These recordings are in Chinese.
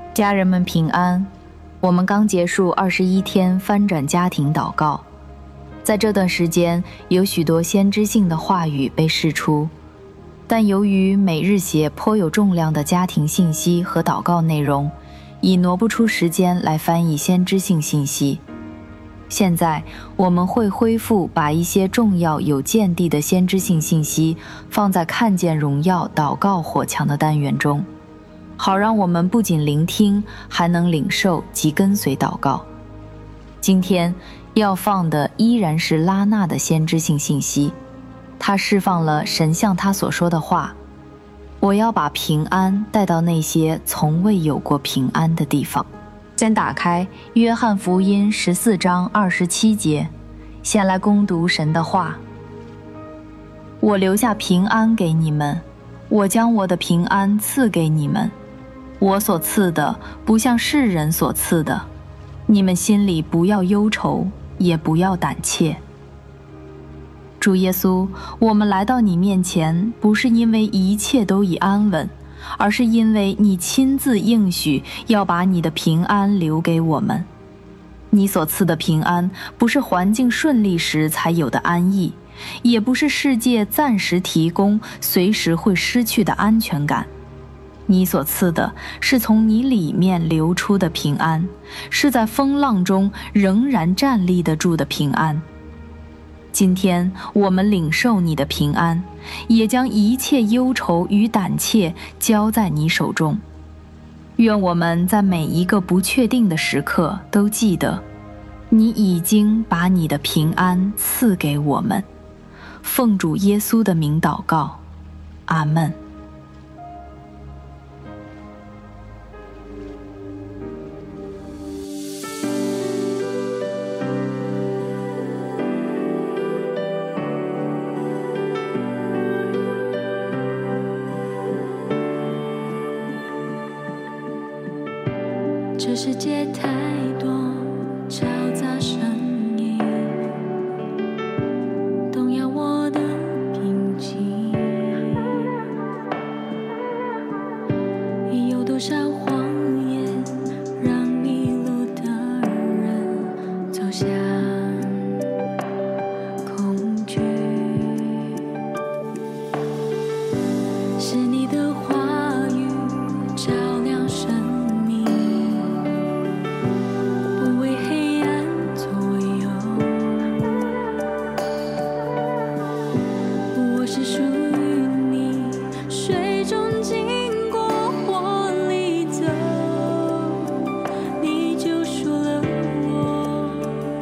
家人们平安。我们刚结束21天翻转家庭祷告，在这段时间有许多先知性的话语被释出，但由于每日写颇有重量的家庭信息和祷告内容，已挪不出时间来翻译先知性信息。现在我们会恢复把一些重要有见地的先知性信息放在看见荣耀祷告火墙的单元中，好让我们不仅聆听，还能领受及跟随祷告。今天要放的依然是拉纳的先知性信息，他释放了神向他所说的话：我要把平安带到那些从未有过平安的地方。先打开约翰福音14章27节，先来攻读神的话：我留下平安给你们，我将我的平安赐给你们，我所赐的不像世人所赐的，你们心里不要忧愁，也不要胆怯。主耶稣，我们来到你面前，不是因为一切都已安稳，而是因为你亲自应许要把你的平安留给我们。你所赐的平安，不是环境顺利时才有的安逸，也不是世界暂时提供随时会失去的安全感。你所赐的是从你里面流出的平安，是在风浪中仍然站立得住的平安。今天我们领受你的平安，也将一切忧愁与胆怯交在你手中。愿我们在每一个不确定的时刻都记得，你已经把你的平安赐给我们。奉主耶稣的名祷告，阿们。 这世界太多嘈杂声音，动摇我的平静。有多少谎言让迷路的人走向恐惧？是你的话语照亮生命，不为黑暗左右。我是属于你，水中经过火里走，你就说了我。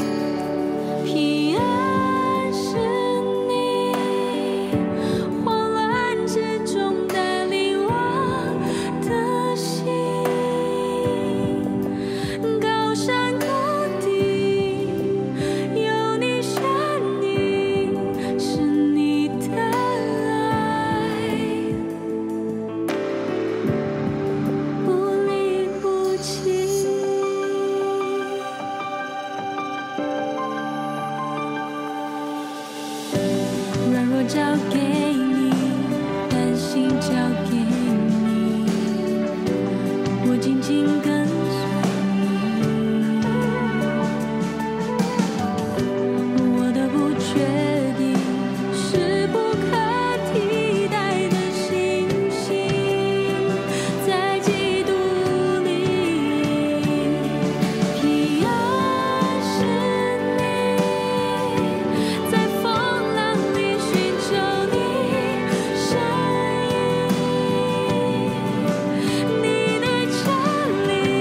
平安是你，慌乱之中带领我的心。高山谷底有你身影，是你的爱，不离不弃。软弱交给你，担心交给你，我紧紧跟随你。我的不确定是不可替代的信心，在基督里。平安是你，在风浪里寻求你声音，你的真理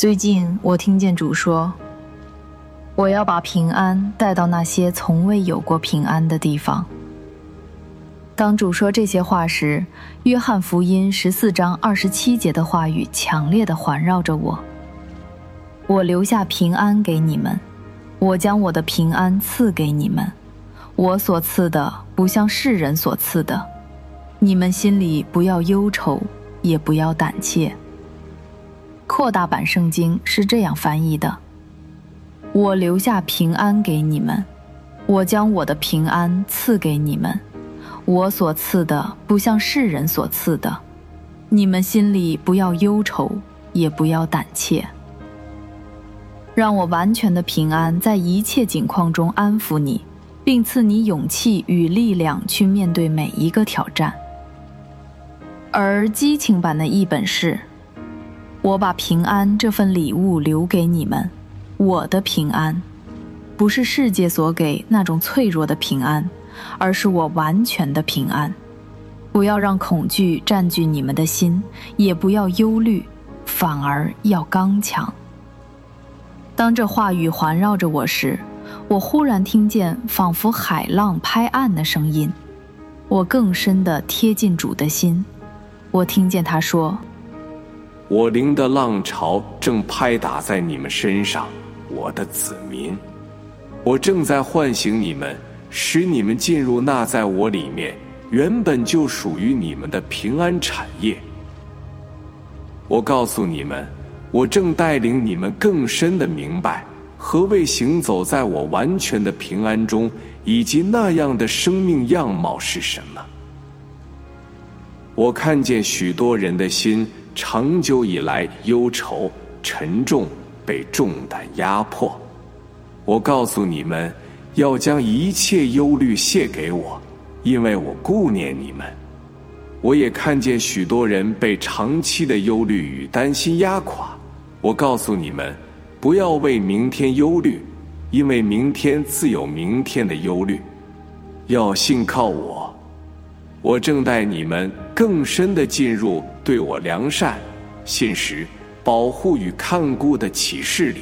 最近我听见主说，我要把平安带到那些从未有过平安的地方。当主说这些话时，约翰福音14章27节的话语强烈地环绕着我。我留下平安给你们，我将我的平安赐给你们，我所赐的不像世人所赐的，你们心里不要忧愁，也不要胆怯。扩大版圣经是这样翻译的：我留下平安给你们，我将我的平安赐给你们，我所赐的不像世人所赐的，你们心里不要忧愁，也不要胆怯。让我完全的平安在一切境况中安抚你，并赐你勇气与力量去面对每一个挑战。而激情版的译本是：我把平安这份礼物留给你们，我的平安，不是世界所给那种脆弱的平安，而是我完全的平安。不要让恐惧占据你们的心，也不要忧虑，反而要刚强。当这话语环绕着我时，我忽然听见仿佛海浪拍岸的声音，我更深地贴近主的心。我听见他说： 我灵的浪潮正拍打在你们身上，我的子民，我正在唤醒你们，使你们进入那在我里面原本就属于你们的平安产业。我告诉你们，我正带领你们更深地明白何谓行走在我完全的平安中，以及那样的生命样貌是什么。我看见许多人的心长久以来忧愁沉重，被重担压迫。我告诉你们，要将一切忧虑卸给我，因为我顾念你们。我也看见许多人被长期的忧虑与担心压垮。我告诉你们，不要为明天忧虑，因为明天自有明天的忧虑。要信靠我，我正带你们更深地进入对我良善、信实、保护与看顾的启示里。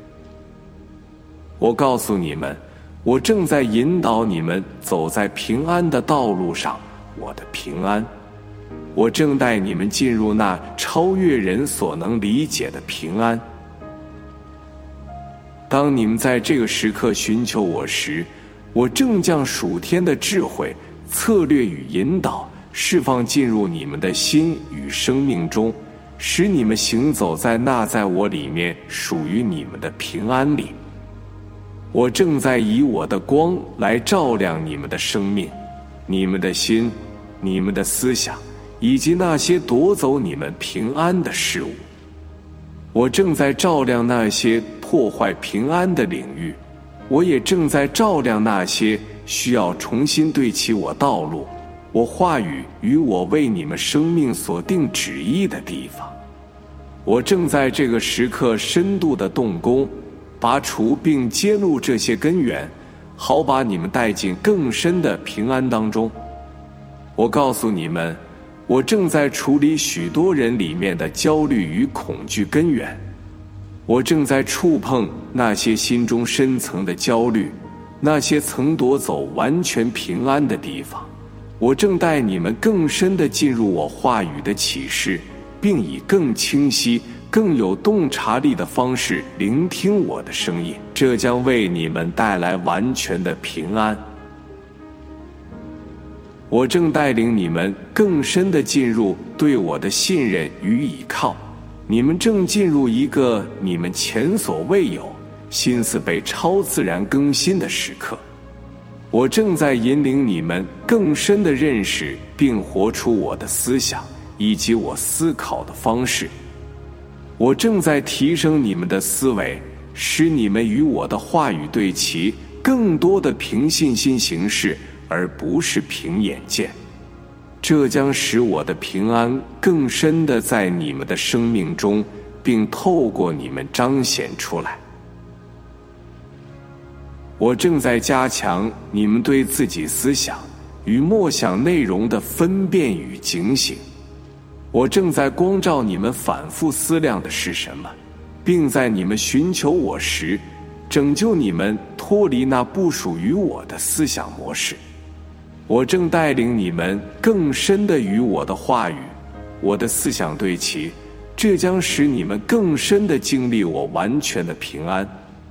我告诉你们，我正在引导你们走在平安的道路上，我的平安。我正带你们进入那超越人所能理解的平安。当你们在这个时刻寻求我时，我正将属天的智慧、策略与引导释放进入你们的心与生命中，使你们行走在那在我里面属于你们的平安里。我正在以我的光来照亮你们的生命，你们的心，你们的思想，以及那些夺走你们平安的事物。我正在照亮那些破坏平安的领域，我也正在照亮那些需要重新对齐我道路、我话语与我为你们生命所定旨意的地方。我正在这个时刻深度的动工，拔除并揭露这些根源，好把你们带进更深的平安当中。我告诉你们，我正在处理许多人里面的焦虑与恐惧根源，我正在触碰那些心中深层的焦虑，那些曾夺走完全平安的地方。我正带你们更深地进入我话语的启示，并以更清晰、更有洞察力的方式聆听我的声音，这将为你们带来完全的平安。我正带领你们更深地进入对我的信任与倚靠，你们正进入一个你们前所未有、心思被超自然更新的时刻。我正在引领你们更深地认识并活出我的思想以及我思考的方式。我正在提升你们的思维，使你们与我的话语对齐，更多的凭信心行事，而不是凭眼见。这将使我的平安更深地在你们的生命中，并透过你们彰显出来。我正在加强你们对自己思想与默想内容的分辨与警醒。我正在光照你们反复思量的是什么， 并在你们寻求我时，拯救你们脱离那不属于我的思想模式。我正带领你们更深地与我的话语、我的思想对齐，这将使你们更深地经历我完全的平安。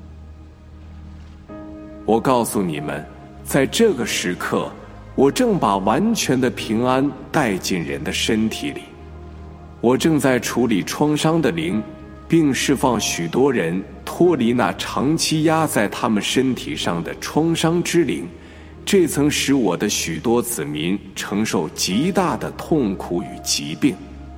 我告诉你们，在这个时刻，我正把完全的平安带进人的身体里。我正在处理创伤的灵，并释放许多人脱离那长期压在他们身体上的创伤之灵，这曾使我的许多子民承受极大的痛苦与疾病。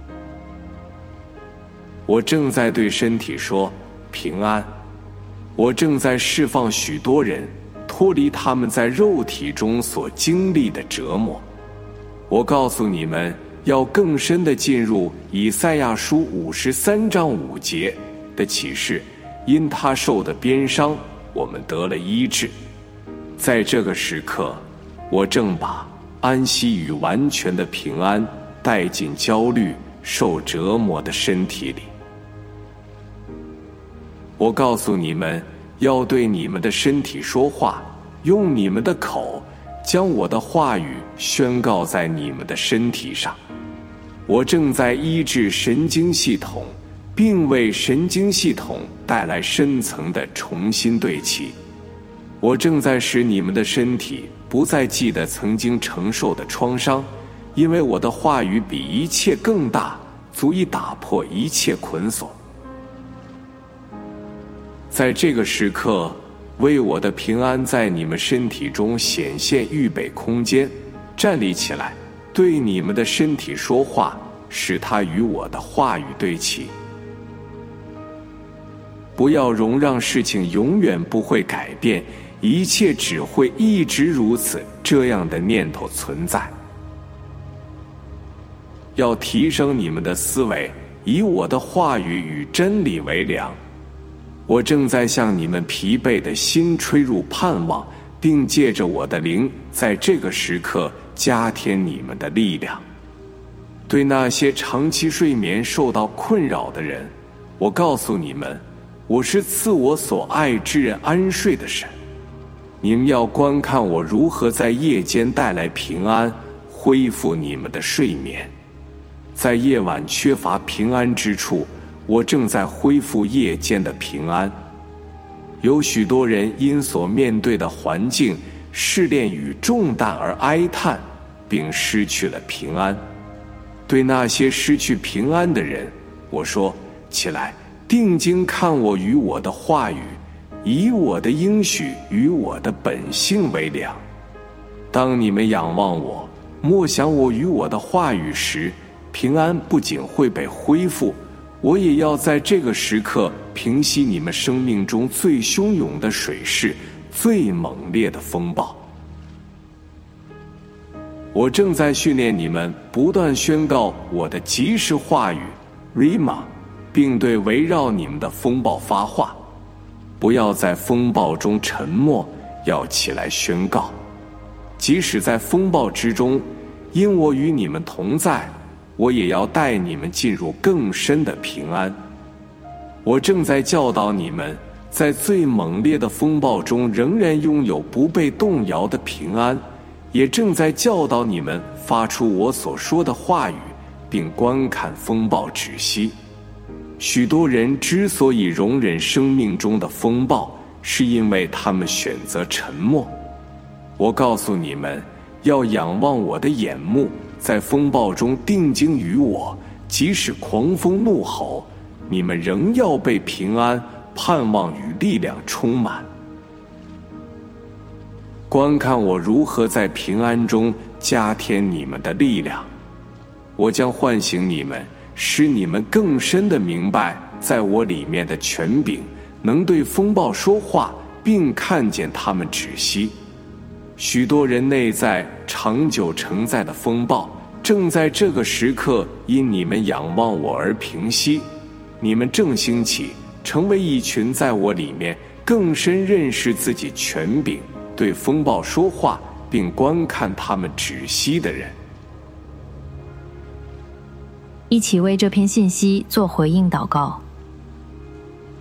我正在对身体说平安。我正在释放许多人脱离他们在肉体中所经历的折磨。我告诉你们，要更深地进入以赛亚书53章5节的启示，因他受的鞭伤，我们得了医治。在这个时刻，我正把安息与完全的平安带进焦虑、受折磨的身体里。我告诉你们，要对你们的身体说话，用你们的口将我的话语宣告在你们的身体上。我正在医治神经系统，并为神经系统带来深层的重新对齐。我正在使你们的身体不再记得曾经承受的创伤，因为我的话语比一切更大，足以打破一切捆锁。在这个时刻，为我的平安在你们身体中显现预备空间，站立起来，对你们的身体说话，使它与我的话语对齐。不要容让事情永远不会改变，一切只会一直如此，这样的念头存在。要提升你们的思维，以我的话语与真理为粮。我正在向你们疲惫的心吹入盼望，并借着我的灵，在这个时刻加添你们的力量。对那些长期睡眠受到困扰的人，我告诉你们，我是赐我所爱之人安睡的神。你们要观看我如何在夜间带来平安，恢复你们的睡眠。在夜晚缺乏平安之处，我正在恢复夜间的平安。有许多人因所面对的环境、试炼与重担而哀叹，并失去了平安。对那些失去平安的人，我说：起来，定睛看我与我的话语，以我的应许与我的本性为粮。当你们仰望我，默想我与我的话语时，平安不仅会被恢复，我也要在这个时刻平息你们生命中最汹涌的水势，最猛烈的风暴。我正在训练你们不断宣告我的即时话语 Rima， 并对围绕你们的风暴发话。不要在风暴中沉默，要起来宣告。即使在风暴之中，因我与你们同在，我也要带你们进入更深的平安。我正在教导你们，在最猛烈的风暴中仍然拥有不被动摇的平安，也正在教导你们发出我所说的话语，并观看风暴止息。许多人之所以容忍生命中的风暴，是因为他们选择沉默。我告诉你们，要仰望我的眼目，在风暴中定睛于我，即使狂风怒吼，你们仍要被平安、盼望与力量充满。观看我如何在平安中加添你们的力量。我将唤醒你们，使你们更深地明白在我里面的权柄，能对风暴说话，并看见它们止息。许多人内在长久承载的风暴，正在这个时刻因你们仰望我而平息。你们正兴起，成为一群在我里面更深认识自己权柄，对风暴说话，并观看它们止息的人。 一起为这篇信息做回应祷告。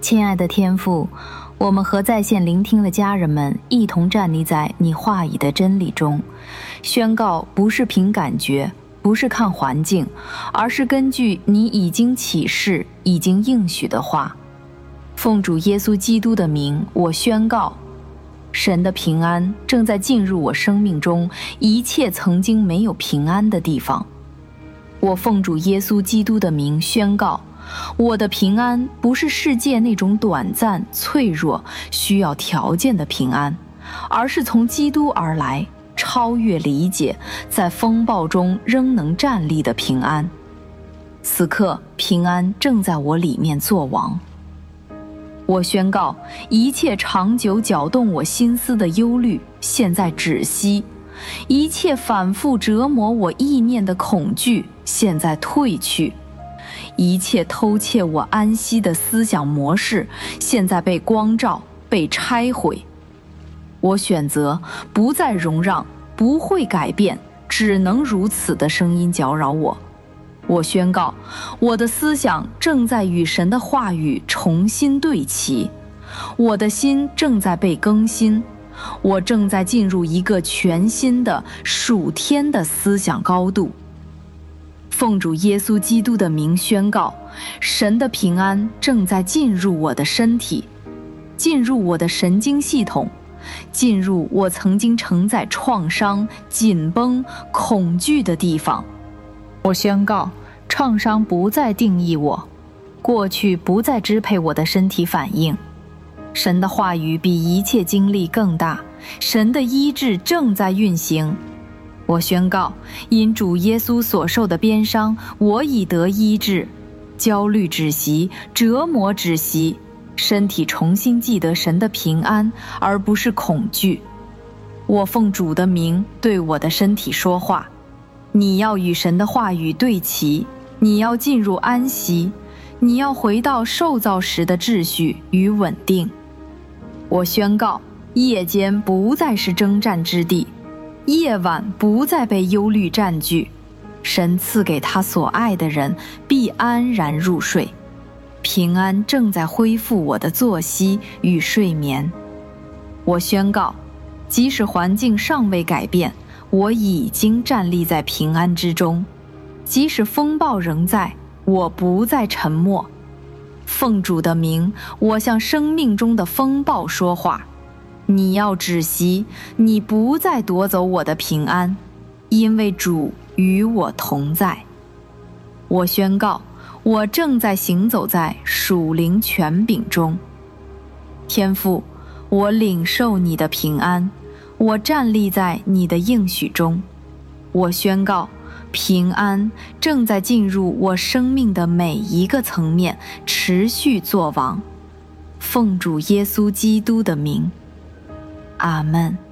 亲爱的天父，我们和在线聆听的家人们一同站立在你话语的真理中，宣告不是凭感觉，不是看环境，而是根据你已经启示、已经应许的话。奉主耶稣基督的名，我宣告，神的平安正在进入我生命中一切曾经没有平安的地方。我奉主耶稣基督的名宣告，我的平安不是世界那种短暂、脆弱、需要条件的平安，而是从基督而来，超越理解，在风暴中仍能站立的平安。此刻，平安正在我里面作王。我宣告，一切长久搅动我心思的忧虑现在止息，一切反复折磨我意念的恐惧现在退去，一切偷窃我安息的思想模式现在被光照，被拆毁。我选择不再容让不会改变，只能如此的声音搅扰我。我宣告，我的思想正在与神的话语重新对齐，我的心正在被更新，我正在进入一个全新的属天的思想高度。奉主耶稣基督的名宣告，神的平安正在进入我的身体，进入我的神经系统，进入我曾经承载创伤、紧绷、恐惧的地方。我宣告，创伤不再定义我，过去不再支配我的身体反应。神的话语比一切经历更大，神的医治正在运行。我宣告，因主耶稣所受的鞭伤，我已得医治，焦虑止息，折磨止息，身体重新记得神的平安，而不是恐惧。我奉主的名对我的身体说话，你要与神的话语对齐，你要进入安息，你要回到受造时的秩序与稳定。我宣告，夜间不再是征战之地，夜晚不再被忧虑占据，神赐给他所爱的人必安然入睡，平安正在恢复我的作息与睡眠。我宣告，即使环境尚未改变，我已经站立在平安之中，即使风暴仍在，我不再沉默。奉主的名，我向生命中的风暴说话，你要止息，你不再夺走我的平安，因为主与我同在。我宣告，我正在行走在属灵权柄中。天父，我领受你的平安，我站立在你的应许中。我宣告，平安正在进入我生命的每一个层面，持续作王。奉主耶稣基督的名，阿们。